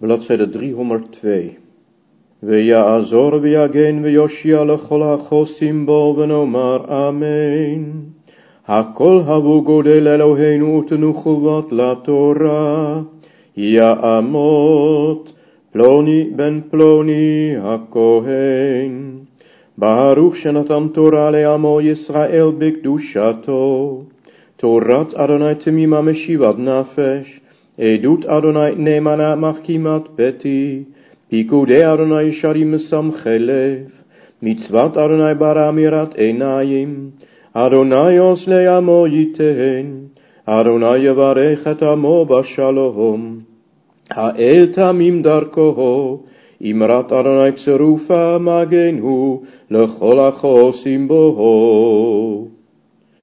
bladzijde 302. ויעזור ויגן ויושיע לכל החוסים בו ונאמר אמן. הכל הבו גודל אלוהינו ותנו חובות לתורה. יעמוד פלוני בן פלוני הכהן. ברוך שנתן תורה לעמו ישראל בקדושתו. תורת אדוני תמימה משיבת נפש. עדות אדוני נאמנה מחכימת ביתי. פיקודי אדוני ישרים משמחי לב. מצוות אדוני ברא מירת עיניים. אדוני עוז לעמו ייתן. אדוני יברך את עמו בשלום. האל תמים דרכו. אמרת אדוני צרופה מגן הוא לכל החוסים בו.